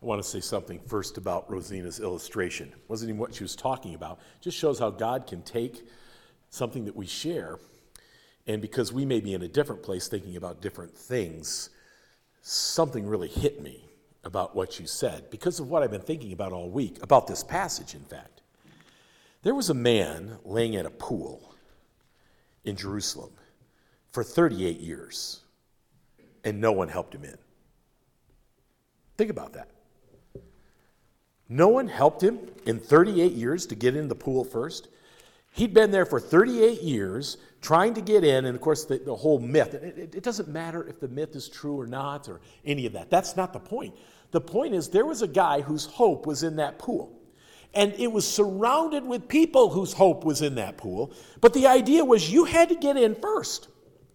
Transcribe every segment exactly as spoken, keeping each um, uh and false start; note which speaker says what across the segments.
Speaker 1: I want to say something first about Rosina's illustration. It wasn't even what she was talking about. It just shows how God can take something that we share, and because we may be in a different place thinking about different things, something really hit me about what you said because of what I've been thinking about all week, about this passage, in fact. There was a man laying at a pool in Jerusalem for thirty-eight years, and no one helped him in. Think about that. No one helped him in thirty-eight years to get in the pool first. He'd been there for thirty-eight years trying to get in, and of course the, the whole myth, it, it, it doesn't matter if the myth is true or not or any of that. That's not the point. The point is there was a guy whose hope was in that pool. And it was surrounded with people whose hope was in that pool. But the idea was you had to get in first.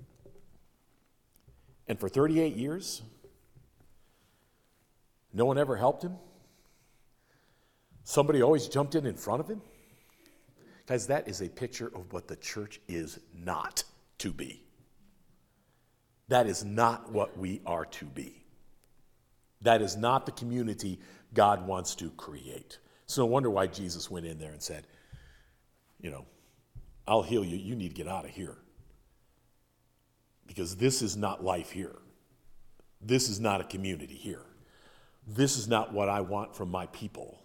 Speaker 1: And for thirty-eight years, no one ever helped him. Somebody always jumped in in front of him. Guys, that is a picture of what the church is not to be. That is not what we are to be. That is not the community God wants to create. So no wonder why Jesus went in there and said, you know, I'll heal you. You need to get out of here. Because this is not life here. This is not a community here. This is not what I want from my people.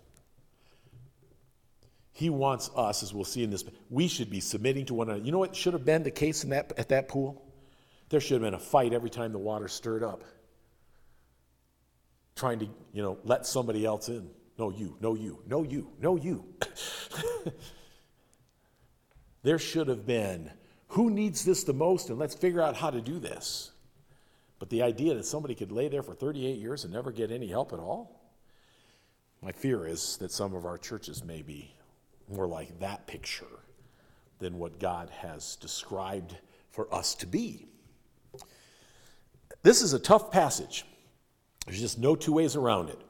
Speaker 1: He wants us, as we'll see in this, we should be submitting to one another. You know what should have been the case in that at that pool? There should have been a fight every time the water stirred up. Trying to, you know, let somebody else in. No, you, no, you, no, you, no, you. There should have been, who needs this the most, and let's figure out how to do this. But the idea that somebody could lay there for thirty-eight years and never get any help at all, my fear is that some of our churches may be more like that picture than what God has described for us to be. This is a tough passage. There's just no two ways around it.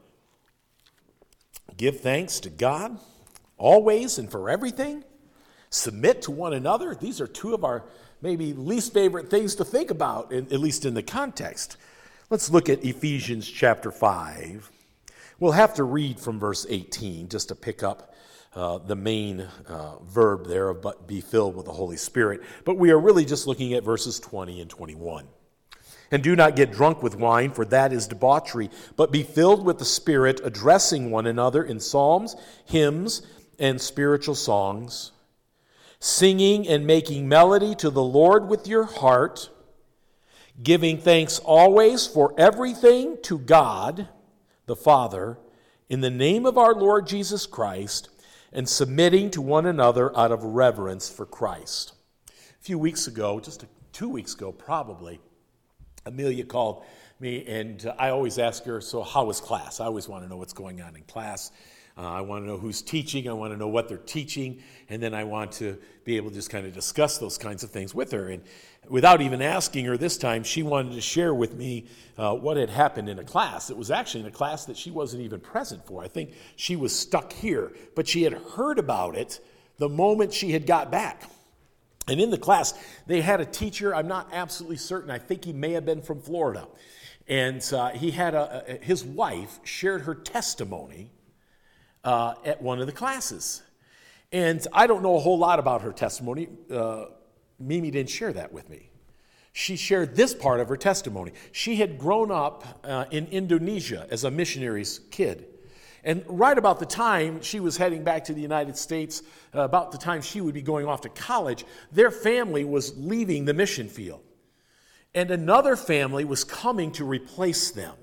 Speaker 1: Give thanks to God always and for everything. Submit to one another. These are two of our maybe least favorite things to think about, at least in the context. Let's look at Ephesians chapter five. We'll have to read from verse eighteen just to pick up uh, the main uh, verb there of but be filled with the Holy Spirit. But we are really just looking at verses twenty and twenty-one. And do not get drunk with wine, for that is debauchery, but be filled with the Spirit, addressing one another in psalms, hymns, and spiritual songs, singing and making melody to the Lord with your heart, giving thanks always for everything to God, the Father, in the name of our Lord Jesus Christ, and submitting to one another out of reverence for Christ. A few weeks ago, just two weeks ago probably, Amelia called me, and uh, I always ask her, so how was class? I always want to know what's going on in class. Uh, I want to know who's teaching. I want to know what they're teaching. And then I want to be able to just kind of discuss those kinds of things with her. And without even asking her this time, she wanted to share with me uh, what had happened in a class. It was actually in a class that she wasn't even present for. I think she was stuck here, but she had heard about it the moment she had got back. And in the class, they had a teacher. I'm not absolutely certain. I think he may have been from Florida. And uh, he had a, a, his wife shared her testimony uh, at one of the classes. And I don't know a whole lot about her testimony. Uh, Mimi didn't share that with me. She shared this part of her testimony. She had grown up uh, in Indonesia as a missionary's kid. And right about the time she was heading back to the United States, uh, about the time she would be going off to college, their family was leaving the mission field. And another family was coming to replace them.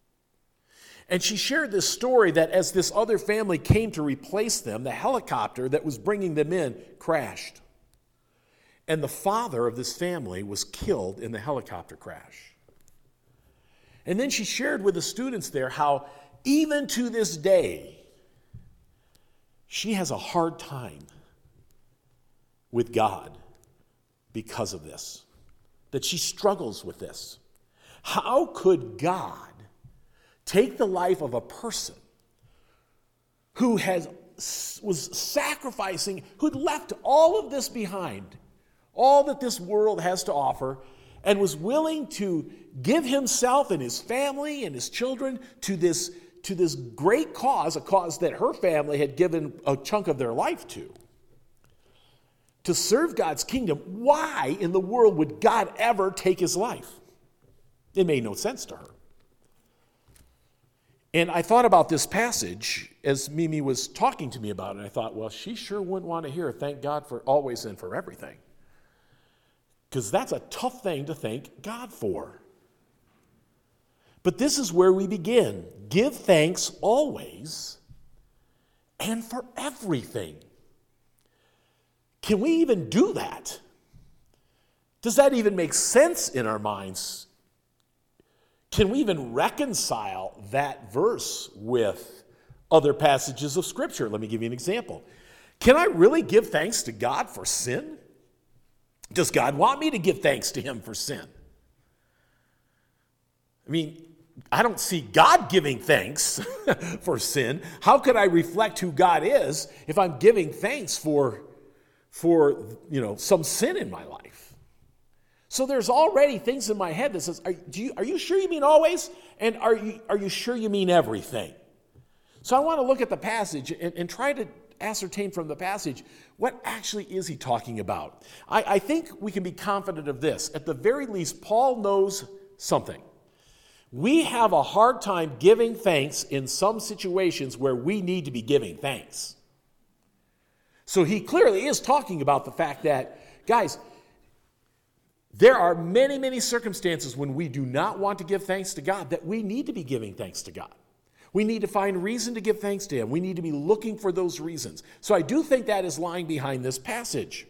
Speaker 1: And she shared this story that as this other family came to replace them, the helicopter that was bringing them in crashed. And the father of this family was killed in the helicopter crash. And then she shared with the students there how even to this day, she has a hard time with God because of this, that she struggles with this. How could God take the life of a person who has was sacrificing, who'd left all of this behind, all that this world has to offer, and was willing to give himself and his family and his children to this to this great cause, a cause that her family had given a chunk of their life to, to serve God's kingdom. Why in the world would God ever take his life? It made no sense to her. And I thought about this passage as Mimi was talking to me about it. And I thought, well, she sure wouldn't want to hear, thank God for always and for everything. Because that's a tough thing to thank God for. But this is where we begin. Give thanks always and for everything. Can we even do that? Does that even make sense in our minds? Can we even reconcile that verse with other passages of Scripture? Let me give you an example. Can I really give thanks to God for sin? Does God want me to give thanks to him for sin? I mean, I don't see God giving thanks for sin. How could I reflect who God is if I'm giving thanks for, for you know, some sin in my life? So there's already things in my head that says, are, do you, are you sure you mean always? And are you, are you sure you mean everything? So I want to look at the passage and, and try to ascertain from the passage, what actually is he talking about? I, I think we can be confident of this. At the very least, Paul knows something. We have a hard time giving thanks in some situations where we need to be giving thanks. So he clearly is talking about the fact that, guys, there are many, many circumstances when we do not want to give thanks to God that we need to be giving thanks to God. We need to find reason to give thanks to him. We need to be looking for those reasons. So I do think that is lying behind this passage.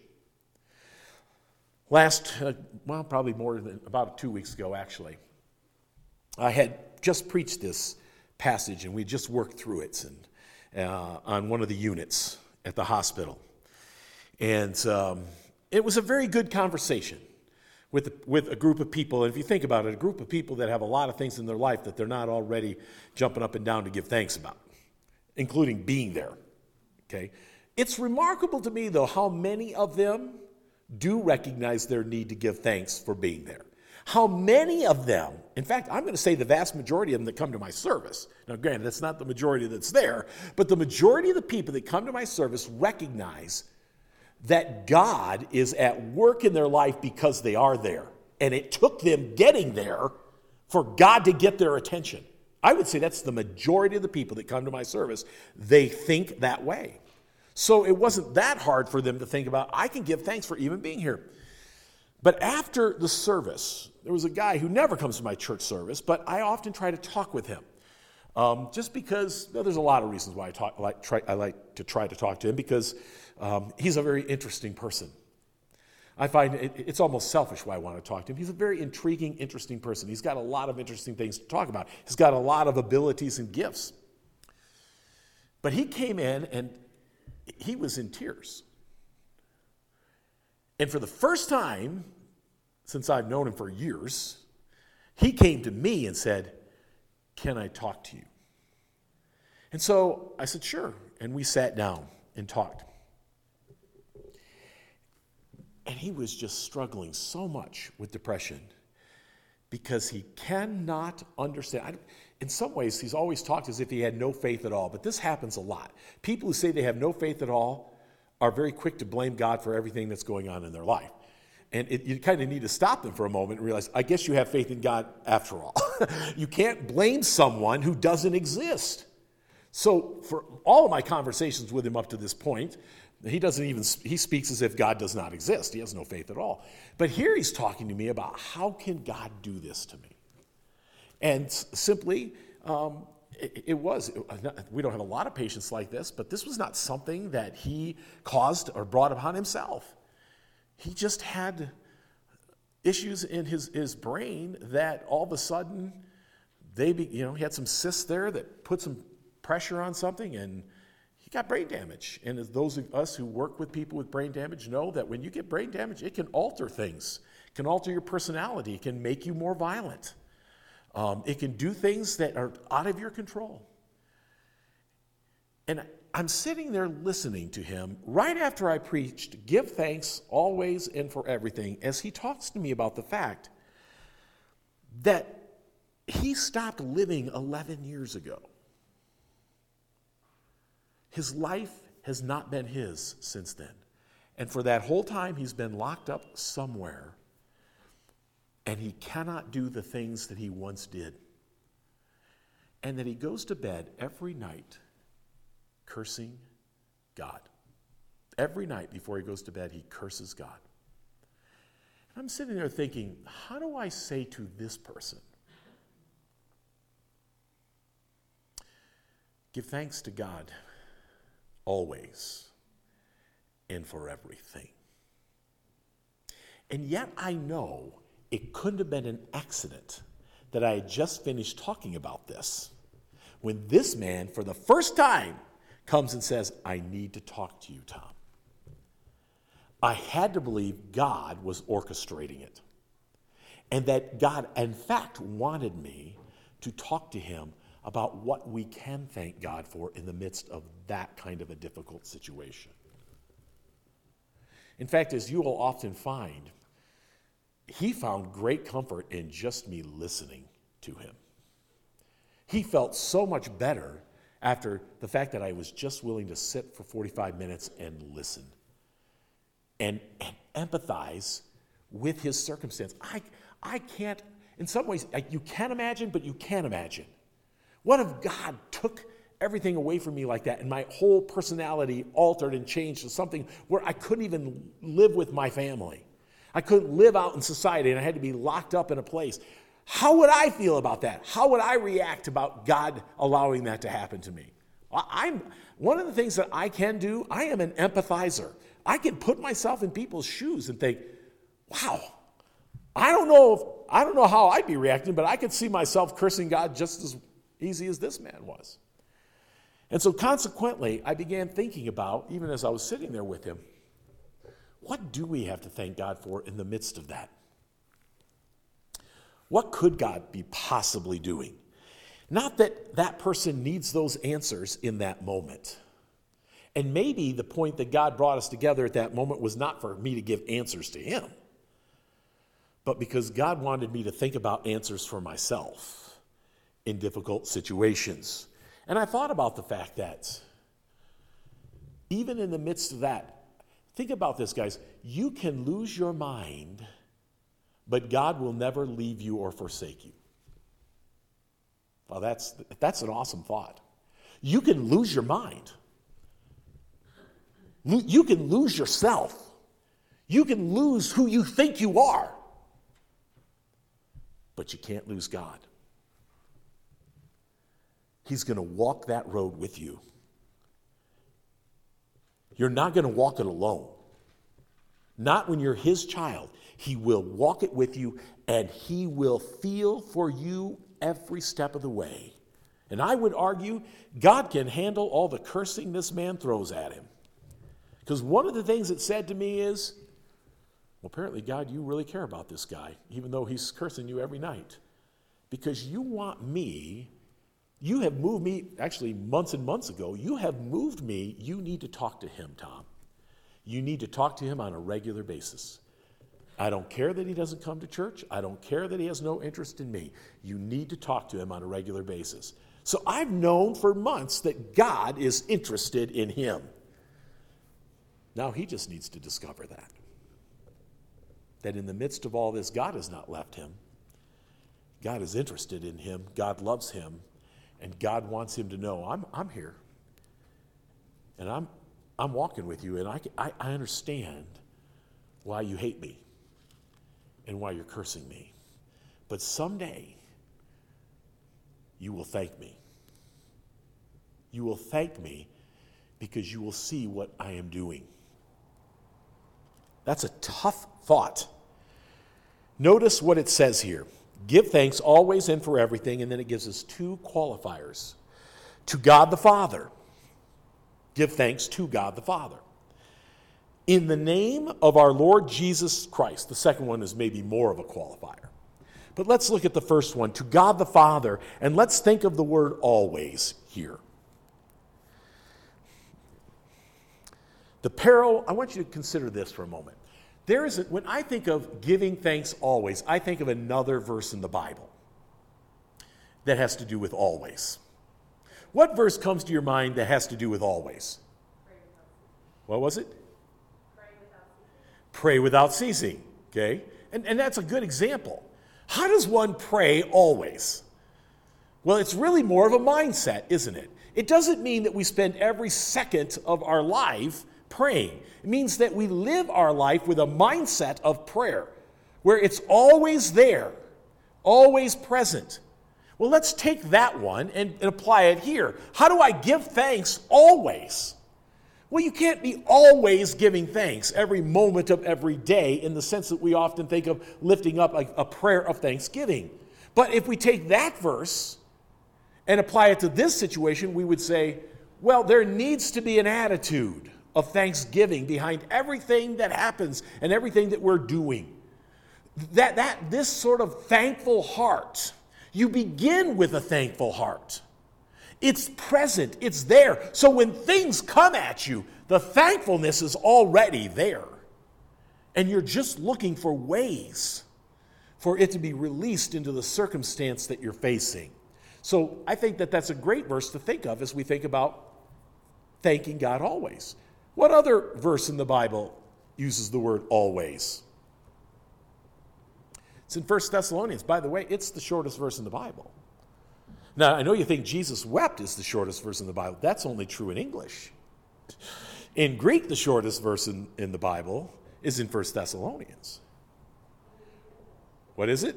Speaker 1: Last, uh, well, probably more than about two weeks ago, actually, I had just preached this passage, and we just worked through it and, uh, on one of the units at the hospital. And um, it was a very good conversation with, with a group of people. And if you think about it, a group of people that have a lot of things in their life that they're not already jumping up and down to give thanks about, including being there. Okay? It's remarkable to me, though, how many of them do recognize their need to give thanks for being there. How many of them, in fact, I'm going to say the vast majority of them that come to my service. Now, granted, that's not the majority that's there, but the majority of the people that come to my service recognize that God is at work in their life because they are there. And it took them getting there for God to get their attention. I would say that's the majority of the people that come to my service. They think that way. So it wasn't that hard for them to think about, I can give thanks for even being here. But after the service, there was a guy who never comes to my church service, but I often try to talk with him. Um, just because, well, there's a lot of reasons why I, talk, I, like, try, I like to try to talk to him, because um, he's a very interesting person. I find it, it's almost selfish why I want to talk to him. He's a very intriguing, interesting person. He's got a lot of interesting things to talk about. He's got a lot of abilities and gifts. But he came in and he was in tears. And for the first time, since I've known him for years, he came to me and said, can I talk to you? And so I said, sure. And we sat down and talked. And he was just struggling so much with depression because he cannot understand. I, in some ways, he's always talked as if he had no faith at all, but this happens a lot. People who say they have no faith at all are very quick to blame God for everything that's going on in their life. And it, you kind of need to stop them for a moment and realize, I guess you have faith in God after all. You can't blame someone who doesn't exist. So for all of my conversations with him up to this point, he doesn't even, he speaks as if God does not exist. He has no faith at all. But here he's talking to me about, how can God do this to me? And simply, um, it, it was, it, we don't have a lot of patients like this, but this was not something that he caused or brought upon himself. He just had issues in his, his brain that all of a sudden, they be, you know, he had some cysts there that put some pressure on something, and he got brain damage. And as those of us who work with people with brain damage know that when you get brain damage, it can alter things. It can alter your personality. It can make you more violent. Um, it can do things that are out of your control. And I'm sitting there listening to him right after I preached, give thanks always and for everything, as he talks to me about the fact that he stopped living eleven years ago. His life has not been his since then. And for that whole time, he's been locked up somewhere, and he cannot do the things that he once did. And that he goes to bed every night cursing God. Every night before he goes to bed, he curses God. And I'm sitting there thinking, how do I say to this person, give thanks to God always and for everything? And yet I know it couldn't have been an accident that I had just finished talking about this when this man, for the first time, comes and says, I need to talk to you, Tom. I had to believe God was orchestrating it, and that God, in fact, wanted me to talk to him about what we can thank God for in the midst of that kind of a difficult situation. In fact, as you will often find, he found great comfort in just me listening to him. He felt so much better after the fact that I was just willing to sit for forty-five minutes and listen and, and empathize with his circumstance. I, I can't, in some ways, you can imagine, but you can't imagine. What if God took everything away from me like that and my whole personality altered and changed to something where I couldn't even live with my family? I couldn't live out in society and I had to be locked up in a place. How would I feel about that? How would I react about God allowing that to happen to me? I'm one of the things that I can do, I am an empathizer. I can put myself in people's shoes and think, wow, I don't know if, I don't know how I'd be reacting, but I could see myself cursing God just as easy as this man was. And so consequently, I began thinking about, even as I was sitting there with him, what do we have to thank God for in the midst of that? What could God be possibly doing? Not that that person needs those answers in that moment. And maybe the point that God brought us together at that moment was not for me to give answers to him, but because God wanted me to think about answers for myself in difficult situations. And I thought about the fact that even in the midst of that, think about this, guys. You can lose your mind, but God will never leave you or forsake you. Well, that's, that's an awesome thought. You can lose your mind. You can lose yourself. You can lose who you think you are. But you can't lose God. He's going to walk that road with you. You're not going to walk it alone. Not when you're his child. He will walk it with you, and he will feel for you every step of the way. And I would argue God can handle all the cursing this man throws at him. Because one of the things it said to me is, well, apparently, God, you really care about this guy, even though he's cursing you every night. Because you want me, you have moved me, actually months and months ago, you have moved me, you need to talk to him, Tom. You need to talk to him on a regular basis. I don't care that he doesn't come to church. I don't care that he has no interest in me. You need to talk to him on a regular basis. So I've known for months that God is interested in him. Now he just needs to discover that. That in the midst of all this, God has not left him. God is interested in him. God loves him. And God wants him to know, I'm, I'm here. And I'm, I'm walking with you. And I, I, I understand why you hate me and why you're cursing me. But someday, you will thank me. You will thank me because you will see what I am doing. That's a tough thought. Notice what it says here. Give thanks always and for everything, and then it gives us two qualifiers. To God the Father. Give thanks to God the Father. In the name of our Lord Jesus Christ. The second one is maybe more of a qualifier. But let's look at the first one. To God the Father, and let's think of the word always here. The parallel, I want you to consider this for a moment. There is a, when I think of giving thanks always, I think of another verse in the Bible that has to do with always. What verse comes to your mind that has to do with always? What was it? Pray without ceasing. Okay? And, and that's a good example. How does one pray always? Well, it's really more of a mindset, isn't it? It doesn't mean that we spend every second of our life praying. It means that we live our life with a mindset of prayer, where it's always there, always present. Well, let's take that one and, and apply it here. How do I give thanks always? Well, you can't be always giving thanks every moment of every day in the sense that we often think of lifting up a, a prayer of thanksgiving. But if we take that verse and apply it to this situation, we would say, well, there needs to be an attitude of thanksgiving behind everything that happens and everything that we're doing. That, that this sort of thankful heart, you begin with a thankful heart. It's present, it's there. So when things come at you, the thankfulness is already there. And you're just looking for ways for it to be released into the circumstance that you're facing. So I think that that's a great verse to think of as we think about thanking God always. What other verse in the Bible uses the word always? It's in First Thessalonians. By the way, it's the shortest verse in the Bible. Now, I know you think Jesus wept is the shortest verse in the Bible. That's only true in English. In Greek, the shortest verse in, in the Bible is in First Thessalonians. What is it?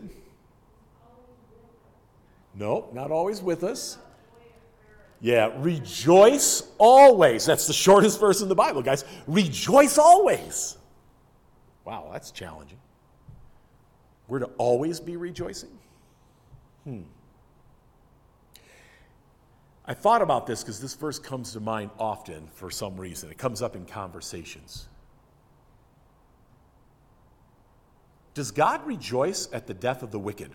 Speaker 1: No, not always with us. Yeah, rejoice always. That's the shortest verse in the Bible, guys. Rejoice always. Wow, that's challenging. We're to always be rejoicing? Hmm. I thought about this because this verse comes to mind often for some reason. It comes up in conversations. Does God rejoice at the death of the wicked?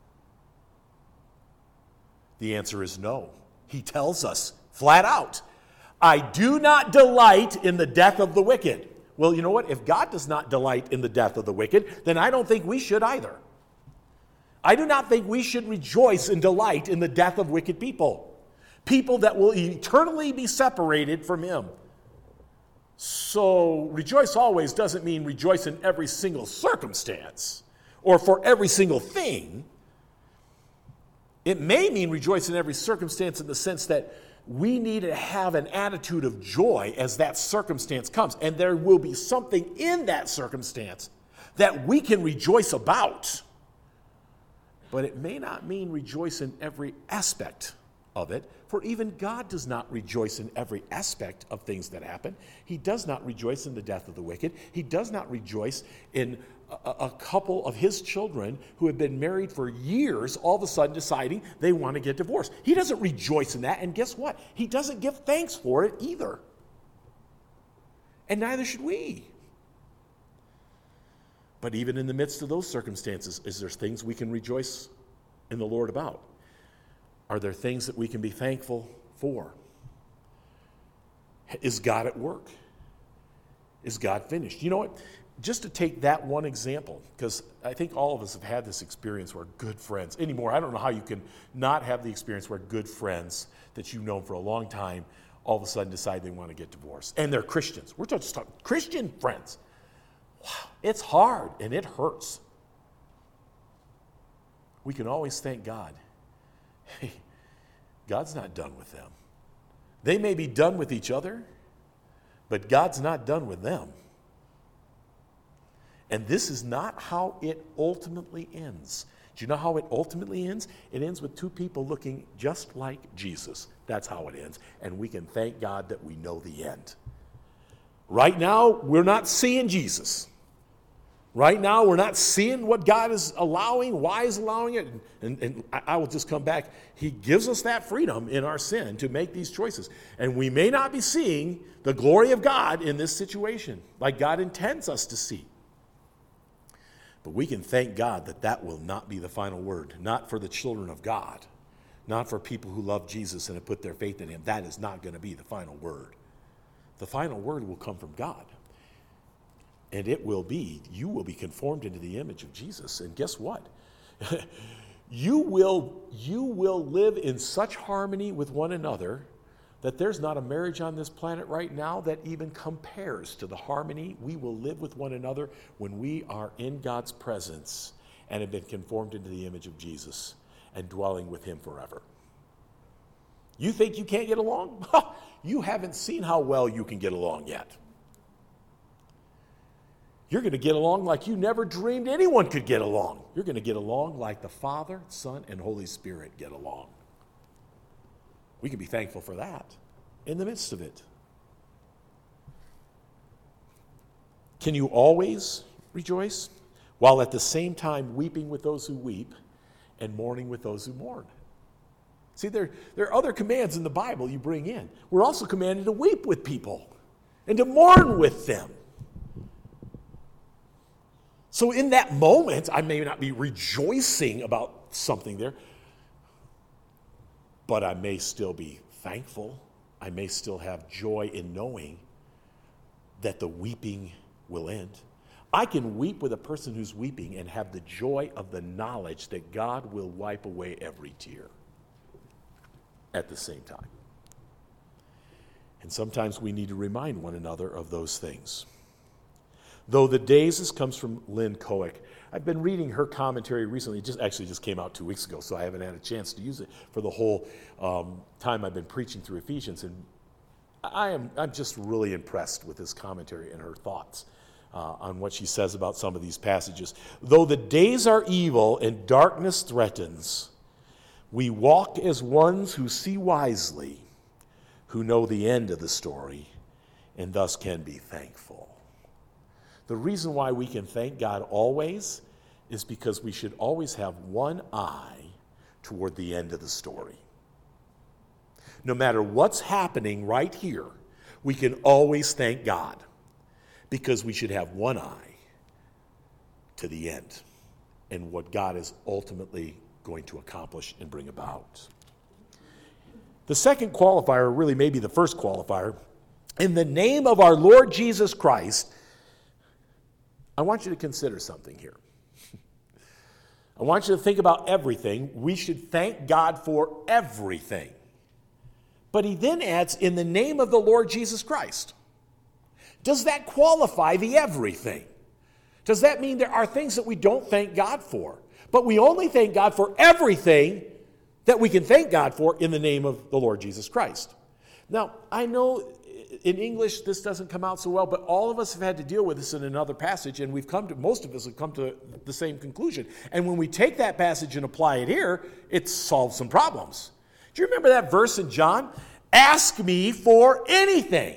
Speaker 1: The answer is no. He tells us flat out, I do not delight in the death of the wicked. Well, you know what? If God does not delight in the death of the wicked, then I don't think we should either. I do not think we should rejoice and delight in the death of wicked people. People that will eternally be separated from Him. So, rejoice always doesn't mean rejoice in every single circumstance or for every single thing. It may mean rejoice in every circumstance in the sense that we need to have an attitude of joy as that circumstance comes. And there will be something in that circumstance that we can rejoice about. But it may not mean rejoice in every aspect of it, for even God does not rejoice in every aspect of things that happen. He does not rejoice in the death of the wicked. He does not rejoice in a, a couple of His children who have been married for years all of a sudden deciding they want to get divorced. He doesn't rejoice in that, and guess what? He doesn't give thanks for it either. And neither should we. But even in the midst of those circumstances, is there things we can rejoice in the Lord about? Are there things that we can be thankful for? Is God at work? Is God finished? You know what? Just to take that one example, because I think all of us have had this experience where good friends, anymore, I don't know how you can not have the experience where good friends that you've known for a long time all of a sudden decide they want to get divorced. And they're Christians. We're just talking Christian friends. Wow, it's hard and it hurts. We can always thank God. Hey, God's not done with them. They may be done with each other, but God's not done with them. And this is not how it ultimately ends. Do you know how it ultimately ends? It ends with two people looking just like Jesus. That's how it ends. And we can thank God that we know the end. Right now, we're not seeing Jesus. Right now, we're not seeing what God is allowing, why He's allowing it. And, and I will just come back. He gives us that freedom in our sin to make these choices. And we may not be seeing the glory of God in this situation like God intends us to see. But we can thank God that that will not be the final word. Not for the children of God. Not for people who love Jesus and have put their faith in Him. That is not going to be the final word. The final word will come from God. And it will be, you will be conformed into the image of Jesus. And guess what? you will, you will live in such harmony with one another that there's not a marriage on this planet right now that even compares to the harmony we will live with one another when we are in God's presence and have been conformed into the image of Jesus and dwelling with him forever. You think you can't get along? You haven't seen how well you can get along yet. You're going to get along like you never dreamed anyone could get along. You're going to get along like the Father, Son, and Holy Spirit get along. We can be thankful for that in the midst of it. Can you always rejoice while at the same time weeping with those who weep and mourning with those who mourn? See, there, there are other commands in the Bible you bring in. We're also commanded to weep with people and to mourn with them. So in that moment, I may not be rejoicing about something there, but I may still be thankful. I may still have joy in knowing that the weeping will end. I can weep with a person who's weeping and have the joy of the knowledge that God will wipe away every tear at the same time. And sometimes we need to remind one another of those things. Though the days, this comes from Lynn Cohick. I've been reading her commentary recently. It just actually just came out two weeks ago, so I haven't had a chance to use it for the whole um, time I've been preaching through Ephesians. And I am I'm just really impressed with this commentary and her thoughts uh, on what she says about some of these passages. Though the days are evil and darkness threatens, we walk as ones who see wisely, who know the end of the story, and thus can be thankful. The reason why we can thank God always is because we should always have one eye toward the end of the story. No matter what's happening right here, we can always thank God because we should have one eye to the end and what God is ultimately going to accomplish and bring about. The second qualifier, really maybe the first qualifier, in the name of our Lord Jesus Christ, I want you to consider something here. I want you to think about everything. We should thank God for everything. But he then adds, in the name of the Lord Jesus Christ. Does that qualify the everything? Does that mean there are things that we don't thank God for? But we only thank God for everything that we can thank God for in the name of the Lord Jesus Christ. Now, I know in English this doesn't come out so well, but all of us have had to deal with this in another passage, and we've come to, most of us have come to the same conclusion. And when we take that passage and apply it here, it solves some problems. Do you remember that verse in John? Ask me for anything,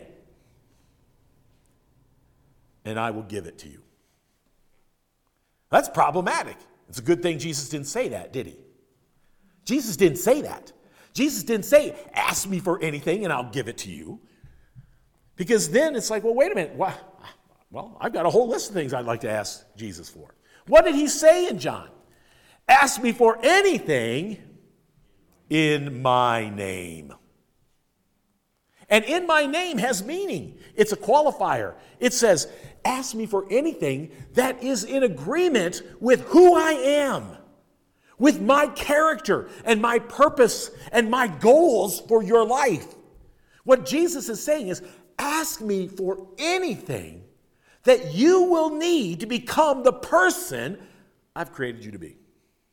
Speaker 1: and I will give it to you. That's problematic. It's a good thing Jesus didn't say that, did he? Jesus didn't say that. Jesus didn't say, ask me for anything and I'll give it to you. Because then it's like, well, wait a minute. Well, I've got a whole list of things I'd like to ask Jesus for. What did he say in John? Ask me for anything in my name. And in my name has meaning. It's a qualifier. It says, ask me for anything that is in agreement with who I am, with my character and my purpose and my goals for your life. What Jesus is saying is, ask me for anything that you will need to become the person I've created you to be.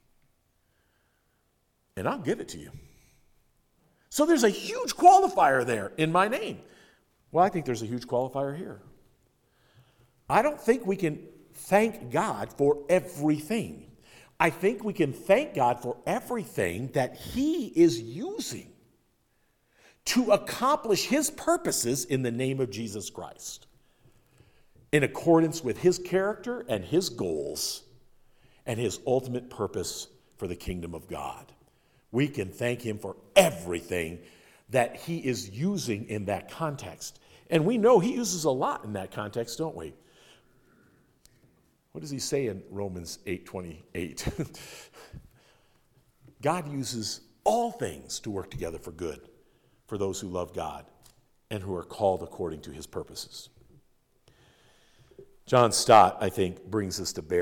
Speaker 1: And I'll give it to you. So there's a huge qualifier there in my name. Well, I think there's a huge qualifier here. I don't think we can thank God for everything. I think we can thank God for everything that he is using to accomplish his purposes in the name of Jesus Christ, in accordance with his character and his goals and his ultimate purpose for the kingdom of God. We can thank him for everything that he is using in that context. And we know he uses a lot in that context, don't we? What does he say in Romans eight twenty-eight? God uses all things to work together for good for those who love God and who are called according to his purposes. John Stott, I think, brings this to bear.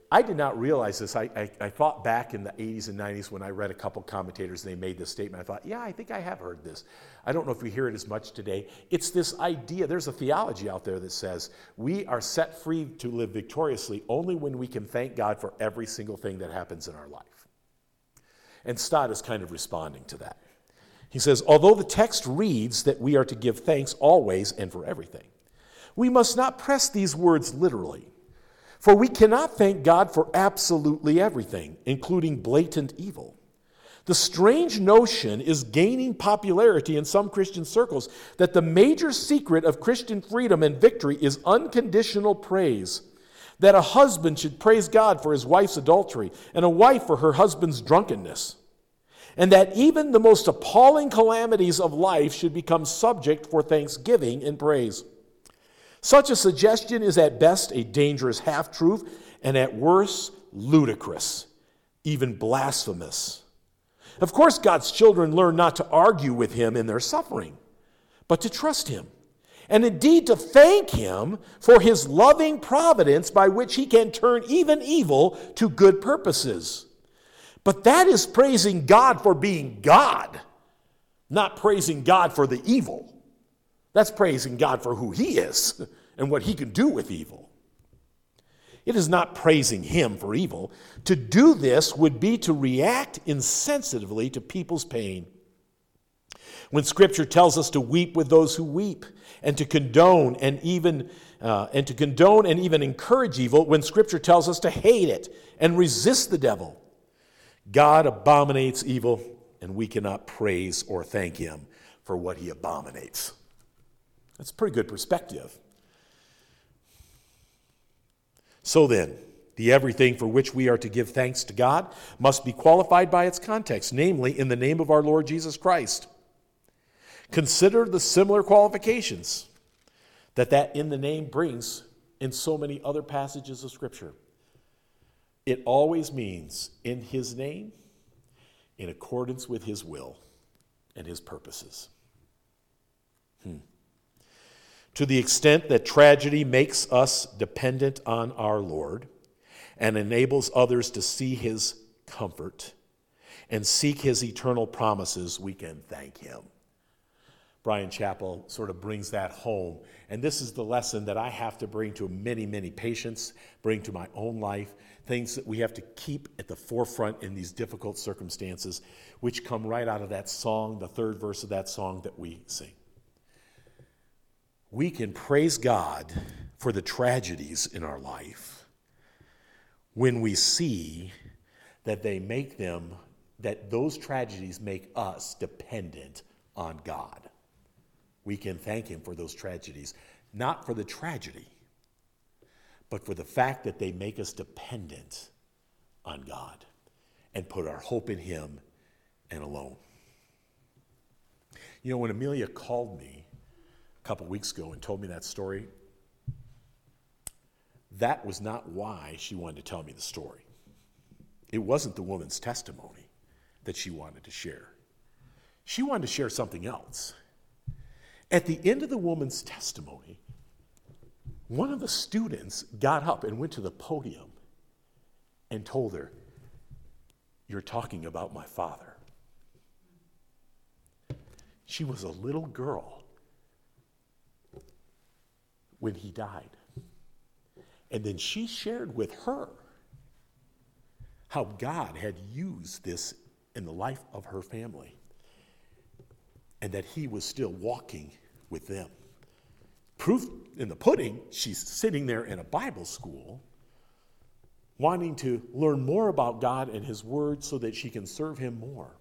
Speaker 1: I did not realize this. I, I, I thought back in the eighties and nineties when I read a couple commentators and they made this statement. I thought, yeah, I think I have heard this. I don't know if we hear it as much today. It's this idea, there's a theology out there that says we are set free to live victoriously only when we can thank God for every single thing that happens in our life. And Stott is kind of responding to that. He says, although the text reads that we are to give thanks always and for everything, we must not press these words literally. For we cannot thank God for absolutely everything, including blatant evil. The strange notion is gaining popularity in some Christian circles that the major secret of Christian freedom and victory is unconditional praise. That a husband should praise God for his wife's adultery and a wife for her husband's drunkenness. And that even the most appalling calamities of life should become subject for thanksgiving and praise. Such a suggestion is at best a dangerous half-truth and at worst ludicrous, even blasphemous. Of course, God's children learn not to argue with him in their suffering, but to trust him, and indeed to thank him for his loving providence by which he can turn even evil to good purposes. But that is praising God for being God, not praising God for the evil. That's praising God for who he is and what he can do with evil. It is not praising him for evil. To do this would be to react insensitively to people's pain. When Scripture tells us to weep with those who weep, and to condone and even uh, and to condone and even encourage evil, when Scripture tells us to hate it and resist the devil, God abominates evil, and we cannot praise or thank him for what he abominates. That's a pretty good perspective. So then, the everything for which we are to give thanks to God must be qualified by its context, namely, in the name of our Lord Jesus Christ. Consider the similar qualifications that that in the name brings in so many other passages of Scripture. It always means in his name, in accordance with his will and his purposes. Hmm. To the extent that tragedy makes us dependent on our Lord and enables others to see his comfort and seek his eternal promises, we can thank him. Bryan Chapell sort of brings that home. And this is the lesson that I have to bring to many, many patients, bring to my own life, things that we have to keep at the forefront in these difficult circumstances, which come right out of that song, the third verse of that song that we sing. We can praise God for the tragedies in our life when we see that they make them, that those tragedies make us dependent on God. We can thank him for those tragedies, not for the tragedy, but for the fact that they make us dependent on God and put our hope in him and alone. You know, when Amelia called me a couple weeks ago and told me that story, that was not why she wanted to tell me the story. It wasn't the woman's testimony that she wanted to share. She wanted to share something else. At the end of the woman's testimony, one of the students got up and went to the podium and told her, "You're talking about my father." She was a little girl when he died. And then she shared with her how God had used this in the life of her family and that he was still walking with them. Proof in the pudding, she's sitting there in a Bible school wanting to learn more about God and his word so that she can serve him more.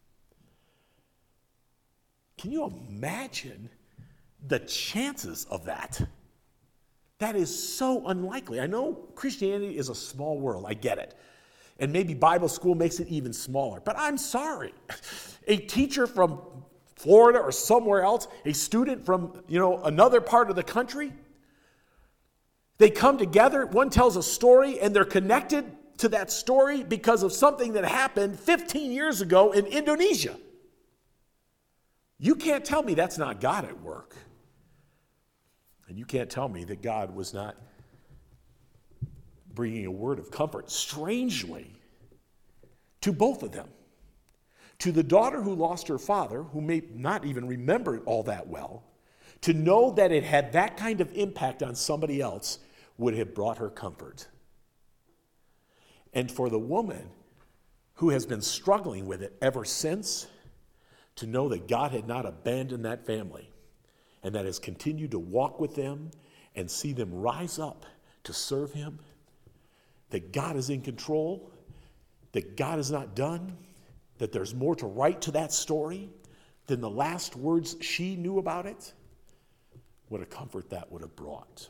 Speaker 1: Can you imagine the chances of that? That is so unlikely. I know Christianity is a small world. I get it. And maybe Bible school makes it even smaller. But I'm sorry. A teacher from Florida or somewhere else, a student from, you know, another part of the country, they come together, one tells a story, and they're connected to that story because of something that happened fifteen years ago in Indonesia. You can't tell me that's not God at work. And you can't tell me that God was not bringing a word of comfort, strangely, to both of them. To the daughter who lost her father, who may not even remember it all that well, to know that it had that kind of impact on somebody else would have brought her comfort. And for the woman who has been struggling with it ever since, to know that God had not abandoned that family and that has continued to walk with them and see them rise up to serve him, that God is in control, that God is not done, that there's more to write to that story than the last words she knew about it, what a comfort that would have brought.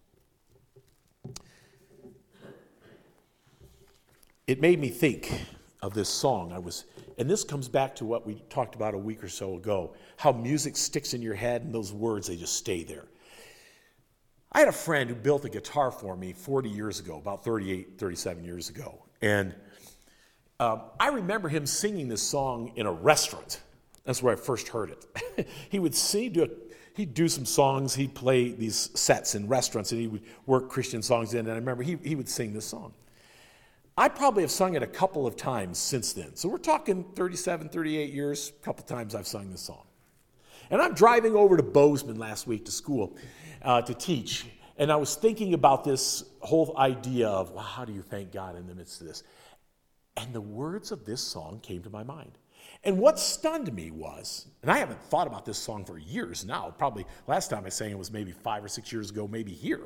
Speaker 1: It made me think of this song. I was, and this comes back to what we talked about a week or so ago, how music sticks in your head and those words, they just stay there. I had a friend who built a guitar for me forty years ago, about thirty-eight, thirty-seven years ago. And um, I remember him singing this song in a restaurant. That's where I first heard it. He would sing, do a, he'd do some songs, he'd play these sets in restaurants, and he would work Christian songs in, and I remember he, he would sing this song. I probably have sung it a couple of times since then. So we're talking thirty-seven, thirty-eight years, a couple times I've sung this song. And I'm driving over to Bozeman last week to school uh, to teach, and I was thinking about this whole idea of, well, how do you thank God in the midst of this? And the words of this song came to my mind. And what stunned me was, and I haven't thought about this song for years now, probably last time I sang it was maybe five or six years ago, maybe here.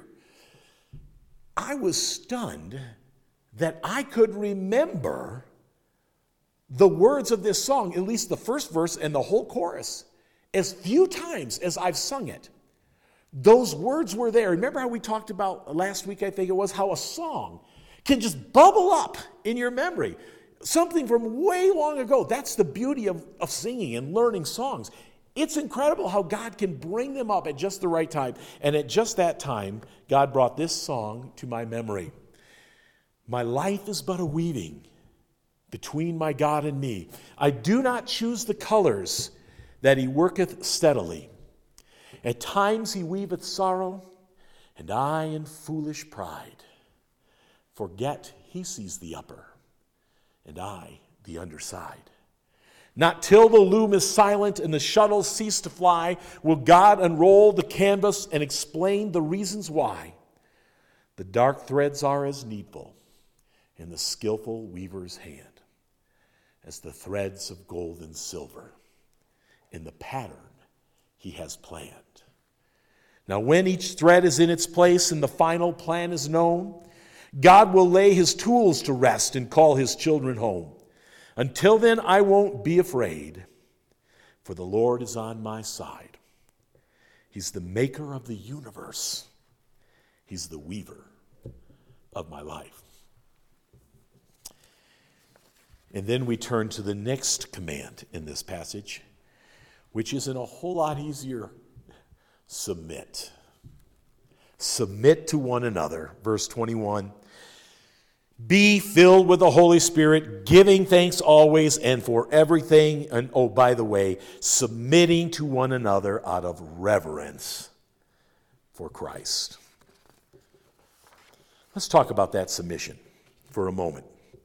Speaker 1: I was stunned that I could remember the words of this song, at least the first verse and the whole chorus, as few times as I've sung it. Those words were there. Remember how we talked about last week, I think it was, how a song can just bubble up in your memory. Something from way long ago. That's the beauty of, of singing and learning songs. It's incredible how God can bring them up at just the right time. And at just that time, God brought this song to my memory. My life is but a weaving between my God and me. I do not choose the colors that he worketh steadily. At times he weaveth sorrow, and I in foolish pride forget he sees the upper, and I the underside. Not till the loom is silent and the shuttles cease to fly will God unroll the canvas and explain the reasons why the dark threads are as needful in the skillful weaver's hand as the threads of gold and silver in the pattern he has planned. Now when each thread is in its place and the final plan is known, God will lay his tools to rest and call his children home. Until then, I won't be afraid, for the Lord is on my side. He's the maker of the universe. He's the weaver of my life. And then we turn to the next command in this passage, which isn't a whole lot easier. Submit. Submit to one another. Verse twenty-one. Be filled with the Holy Spirit, giving thanks always and for everything. And oh, by the way, submitting to one another out of reverence for Christ. Let's talk about that submission for a moment.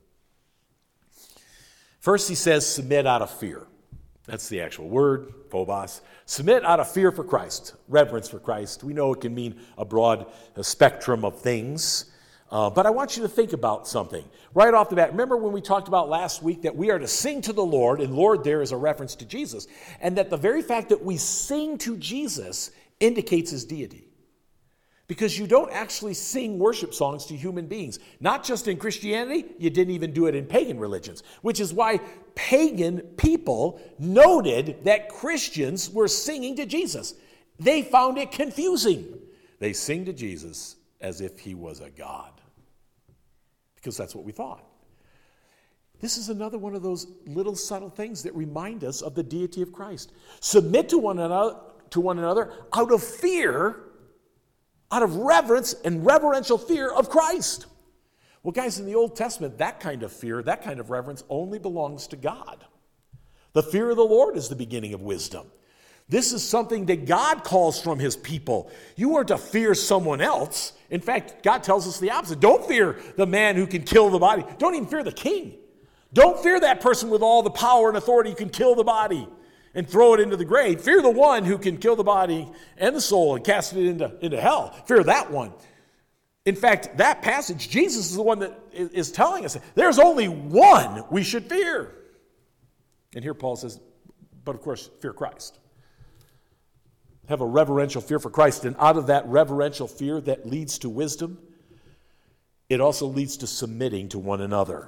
Speaker 1: First, he says, submit out of fear. That's the actual word, phobos. Submit out of fear for Christ, reverence for Christ. We know it can mean a broad a spectrum of things. Uh, but I want you to think about something right off the bat. Remember when we talked about last week that we are to sing to the Lord, and Lord there is a reference to Jesus, and that the very fact that we sing to Jesus indicates his deity. Because you don't actually sing worship songs to human beings. Not just in Christianity, you didn't even do it in pagan religions, which is why pagan people noted that Christians were singing to Jesus. They found it confusing. They sing to Jesus as if he was a god, because that's what we thought. This is another one of those little subtle things that remind us of the deity of Christ. Submit to one another, to one another out of fear, out of reverence and reverential fear of Christ. Well, guys, in the Old Testament, that kind of fear, that kind of reverence only belongs to God. The fear of the Lord is the beginning of wisdom. This is something that God calls from his people. You are to fear someone else. In fact, God tells us the opposite. Don't fear the man who can kill the body. Don't even fear the king. Don't fear that person with all the power and authority who can kill the body and throw it into the grave. Fear the one who can kill the body and the soul and cast it into, into hell. Fear that one. In fact, that passage, Jesus is the one that is telling us there's only one we should fear. And here Paul says, but of course, fear Christ. Have a reverential fear for Christ. And out of that reverential fear that leads to wisdom, it also leads to submitting to one another.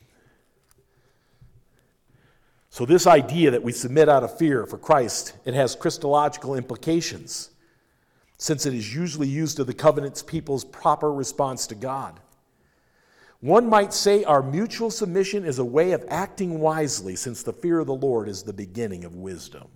Speaker 1: So this idea that we submit out of fear for Christ, it has Christological implications, since it is usually used of the covenant's people's proper response to God. One might say our mutual submission is a way of acting wisely, since the fear of the Lord is the beginning of wisdom.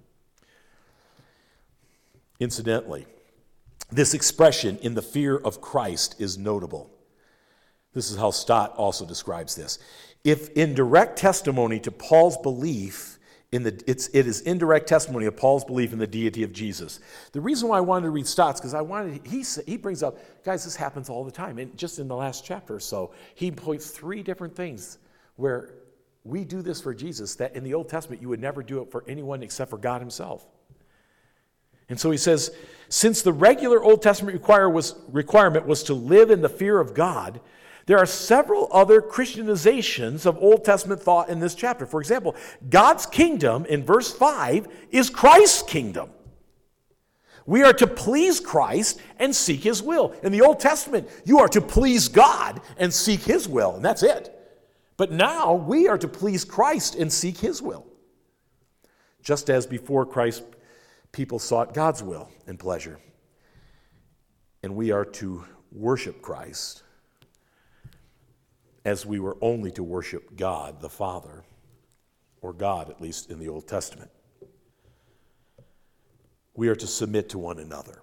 Speaker 1: Incidentally, this expression, in the fear of Christ, is notable. This is how Stott also describes this. If in direct testimony to Paul's belief in the, it's, it is indirect testimony of Paul's belief in the deity of Jesus. The reason why I wanted to read Stott's, because I wanted, he, he brings up, guys, this happens all the time. And just in the last chapter or so, he points three different things where we do this for Jesus, that in the Old Testament you would never do it for anyone except for God himself. And so he says, since the regular Old Testament require was, requirement was to live in the fear of God, there are several other Christianizations of Old Testament thought in this chapter. For example, God's kingdom in verse five is Christ's kingdom. We are to please Christ and seek his will. In the Old Testament, you are to please God and seek his will, and that's it. But now we are to please Christ and seek his will. Just as before Christ, people sought God's will and pleasure. And we are to worship Christ as we were only to worship God the Father, or God at least in the Old Testament. We are to submit to one another.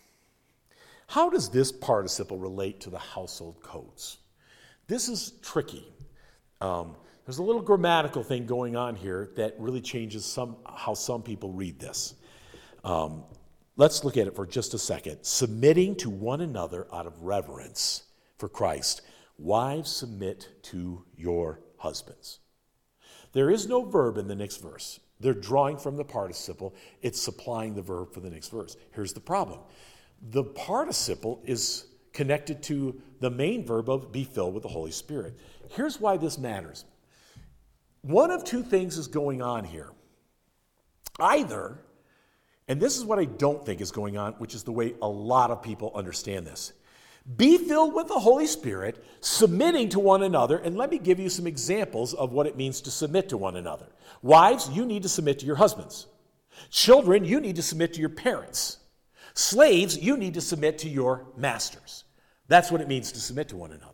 Speaker 1: How does this participle relate to the household codes? This is tricky. Um, there's a little grammatical thing going on here that really changes some how some people read this. Um, let's look at it for just a second. Submitting to one another out of reverence for Christ. Wives, submit to your husbands. There is no verb in the next verse. They're drawing from the participle. It's supplying the verb for the next verse. Here's the problem. The participle is connected to the main verb of be filled with the Holy Spirit. Here's why this matters. One of two things is going on here. Either, and this is what I don't think is going on, which is the way a lot of people understand this. Be filled with the Holy Spirit, submitting to one another, and let me give you some examples of what it means to submit to one another. Wives, you need to submit to your husbands. Children, you need to submit to your parents. Slaves, you need to submit to your masters. That's what it means to submit to one another.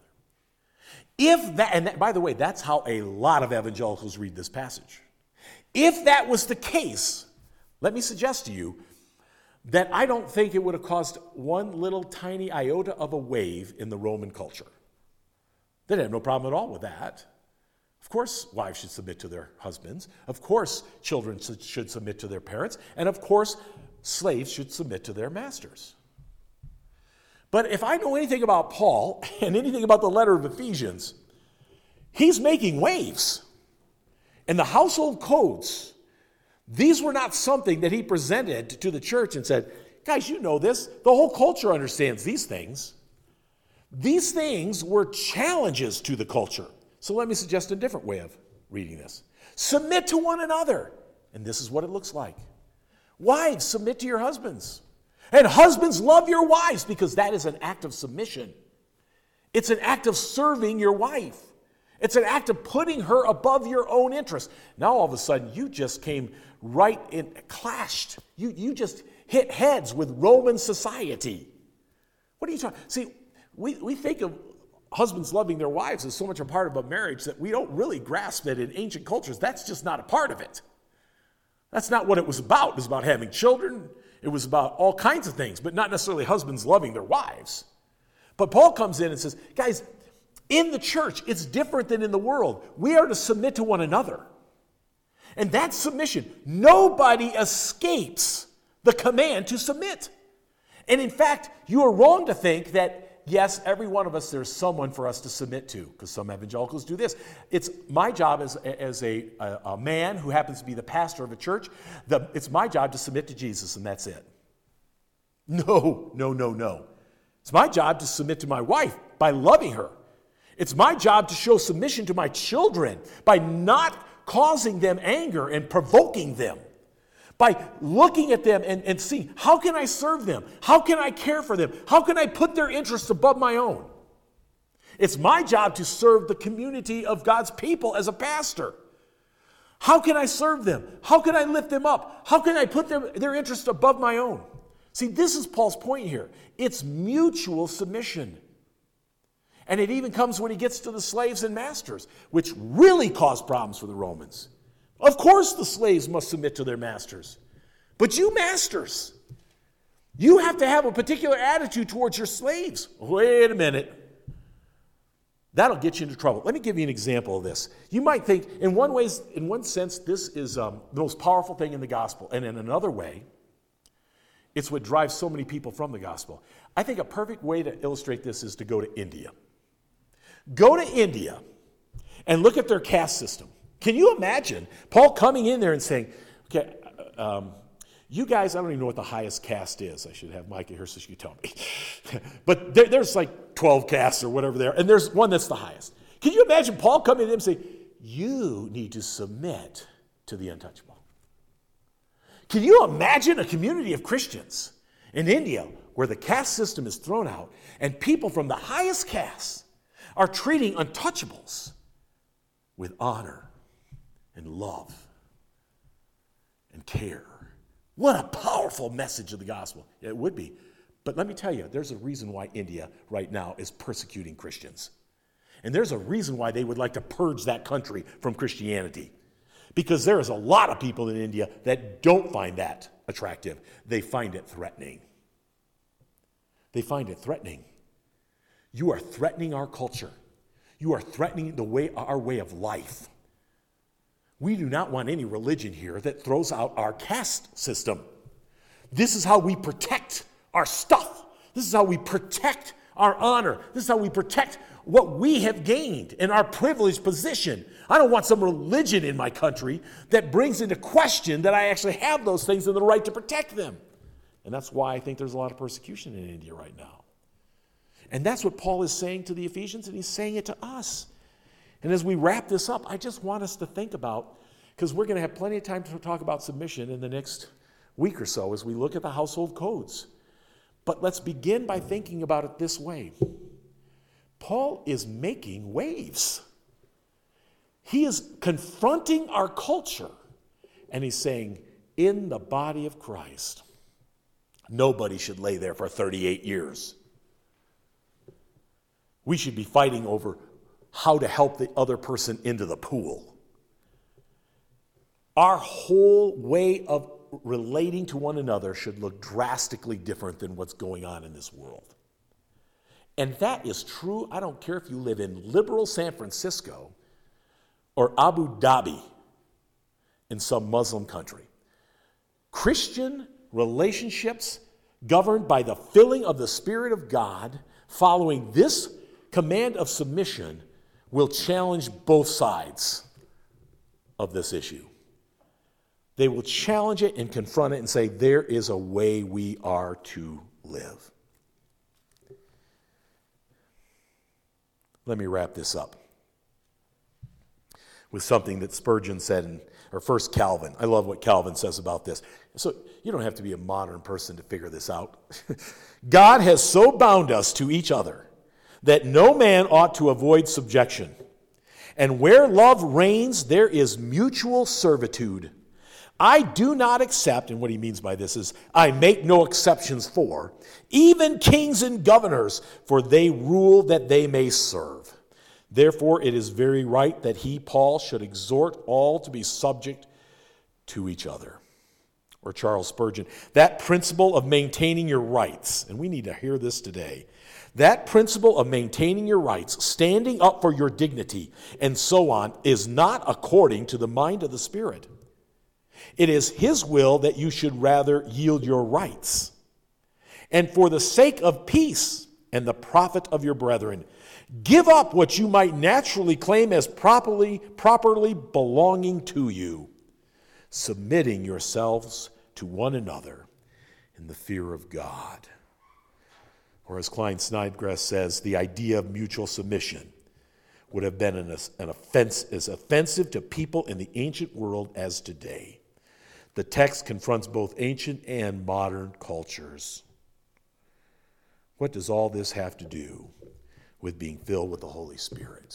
Speaker 1: If that, and that, by the way, that's how a lot of evangelicals read this passage. If that was the case, let me suggest to you that I don't think it would have caused one little tiny iota of a wave in the Roman culture. They didn't have no problem at all with that. Of course, wives should submit to their husbands. Of course, children should submit to their parents. And of course, slaves should submit to their masters. But if I know anything about Paul and anything about the letter of Ephesians, he's making waves. And the household codes, these were not something that he presented to the church and said, guys, you know this. The whole culture understands these things. These things were challenges to the culture. So let me suggest a different way of reading this. Submit to one another. And this is what it looks like. Wives, submit to your husbands. And husbands, love your wives, because that is an act of submission. It's an act of serving your wife. It's an act of putting her above your own interests. Now all of a sudden you just came right in, clashed. You, you just hit heads with Roman society. What are you talking? See, we, we think of husbands loving their wives as so much a part of a marriage that we don't really grasp it in ancient cultures. That's just not a part of it. That's not what it was about. It was about having children. It was about all kinds of things, but not necessarily husbands loving their wives. But Paul comes in and says, guys, in the church, it's different than in the world. We are to submit to one another. And that submission, nobody escapes the command to submit. And in fact, you are wrong to think that, yes, every one of us, there's someone for us to submit to, because some evangelicals do this. It's my job as, as a, a, a man who happens to be the pastor of a church, the, it's my job to submit to Jesus, and that's it. No, no, no, no. It's my job to submit to my wife by loving her. It's my job to show submission to my children by not causing them anger and provoking them. By looking at them and, and seeing, how can I serve them? How can I care for them? How can I put their interests above my own? It's my job to serve the community of God's people as a pastor. How can I serve them? How can I lift them up? How can I put them, their interests above my own? See, this is Paul's point here. It's mutual submission. And it even comes when he gets to the slaves and masters, which really caused problems for the Romans. Of course the slaves must submit to their masters. But you masters, you have to have a particular attitude towards your slaves. Wait a minute. That'll get you into trouble. Let me give you an example of this. You might think, in one ways, in one sense, this is um, the most powerful thing in the gospel. And in another way, it's what drives so many people from the gospel. I think a perfect way to illustrate this is to go to India. Go to India and look at their caste system. Can you imagine Paul coming in there and saying, okay, um, you guys, I don't even know what the highest caste is. I should have Micah here so she could tell me. But there, there's like twelve castes or whatever there, and there's one that's the highest. Can you imagine Paul coming in and saying, you need to submit to the untouchable? Can you imagine a community of Christians in India where the caste system is thrown out and people from the highest castes are treating untouchables with honor and love and care? What a powerful message of the gospel. It would be. But let me tell you, there's a reason why India right now is persecuting Christians. And there's a reason why they would like to purge that country from Christianity. Because there is a lot of people in India that don't find that attractive. They find it threatening. They find it threatening. You are threatening our culture. You are threatening the way, our way of life. We do not want any religion here that throws out our caste system. This is how we protect our stuff. This is how we protect our honor. This is how we protect what we have gained in our privileged position. I don't want some religion in my country that brings into question that I actually have those things and the right to protect them. And that's why I think there's a lot of persecution in India right now. And that's what Paul is saying to the Ephesians, and he's saying it to us. And as we wrap this up, I just want us to think about, because we're going to have plenty of time to talk about submission in the next week or so as we look at the household codes. But let's begin by thinking about it this way. Paul is making waves. He is confronting our culture, and he's saying, in the body of Christ, nobody should lay there for thirty-eight years. We should be fighting over how to help the other person into the pool. Our whole way of relating to one another should look drastically different than what's going on in this world. And that is true. I don't care if you live in liberal San Francisco or Abu Dhabi in some Muslim country. Christian relationships governed by the filling of the Spirit of God, following this command of submission, will challenge both sides of this issue. They will challenge it and confront it and say, there is a way we are to live. Let me wrap this up with something that Spurgeon said, in, or first Calvin. I love what Calvin says about this. So you don't have to be a modern person to figure this out. God has so bound us to each other that no man ought to avoid subjection. And where love reigns, there is mutual servitude. I do not accept, and what he means by this is, I make no exceptions for, even kings and governors, for they rule that they may serve. Therefore, it is very right that he, Paul, should exhort all to be subject to each other. Or Charles Spurgeon, that principle of maintaining your rights, and we need to hear this today, that principle of maintaining your rights, standing up for your dignity, and so on, is not according to the mind of the Spirit. It is his will that you should rather yield your rights. And for the sake of peace and the profit of your brethren, give up what you might naturally claim as properly, properly belonging to you, submitting yourselves to one another in the fear of God. Or as Klein Snodgrass says, the idea of mutual submission would have been an, an offense, as offensive to people in the ancient world as today. The text confronts both ancient and modern cultures. What does all this have to do with being filled with the Holy Spirit?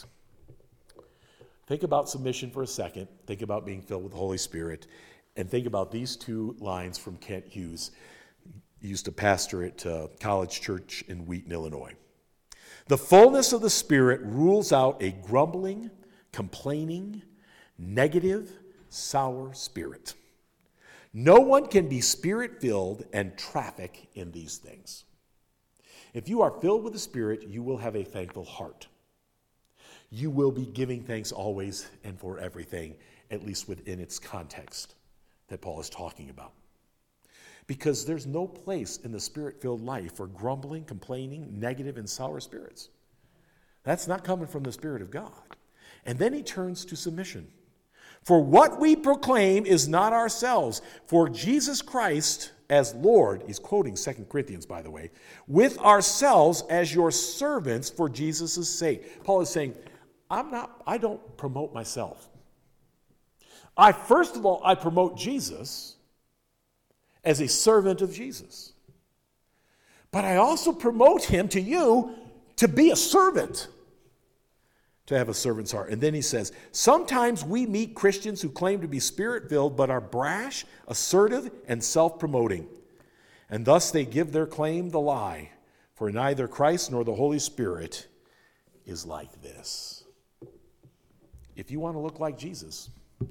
Speaker 1: Think about submission for a second. Think about being filled with the Holy Spirit. And think about these two lines from Kent Hughes. He used to pastor at uh, College Church in Wheaton, Illinois. The fullness of the Spirit rules out a grumbling, complaining, negative, sour spirit. No one can be Spirit-filled and traffic in these things. If you are filled with the Spirit, you will have a thankful heart. You will be giving thanks always and for everything, at least within its context that Paul is talking about. Because there's no place in the Spirit-filled life for grumbling, complaining, negative, and sour spirits. That's not coming from the Spirit of God. And then he turns to submission. For what we proclaim is not ourselves, for Jesus Christ as Lord, he's quoting Second Corinthians, by the way, with ourselves as your servants for Jesus' sake. Paul is saying, I'm not, I don't promote myself. I, first of all, I promote Jesus as a servant of Jesus. But I also promote him to you to be a servant, to have a servant's heart. And then he says, sometimes we meet Christians who claim to be Spirit-filled but are brash, assertive, and self-promoting. And thus they give their claim the lie, for neither Christ nor the Holy Spirit is like this. If you want to look like Jesus,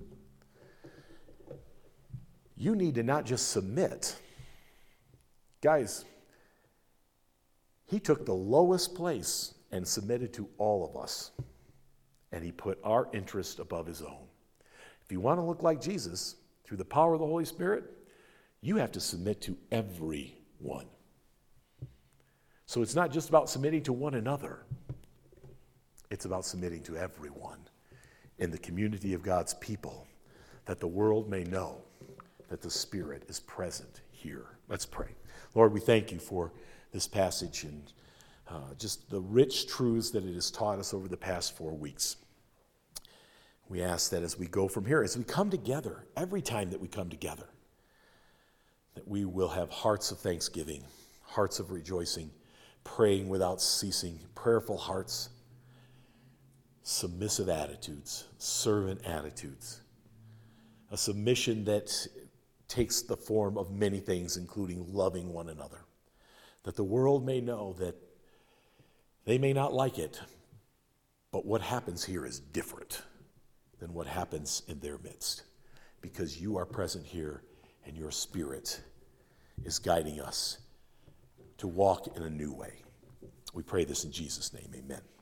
Speaker 1: you need to not just submit. Guys, he took the lowest place and submitted to all of us. And he put our interest above his own. If you want to look like Jesus, through the power of the Holy Spirit, you have to submit to everyone. So it's not just about submitting to one another. It's about submitting to everyone in the community of God's people, that the world may know that the Spirit is present here. Let's pray. Lord, we thank you for this passage and uh, just the rich truths that it has taught us over the past four weeks. We ask that as we go from here, as we come together, every time that we come together, that we will have hearts of thanksgiving, hearts of rejoicing, praying without ceasing, prayerful hearts, submissive attitudes, servant attitudes, a submission that takes the form of many things, including loving one another, that the world may know that they may not like it, but what happens here is different than what happens in their midst, because you are present here and your Spirit is guiding us to walk in a new way. We pray this in Jesus' name, amen.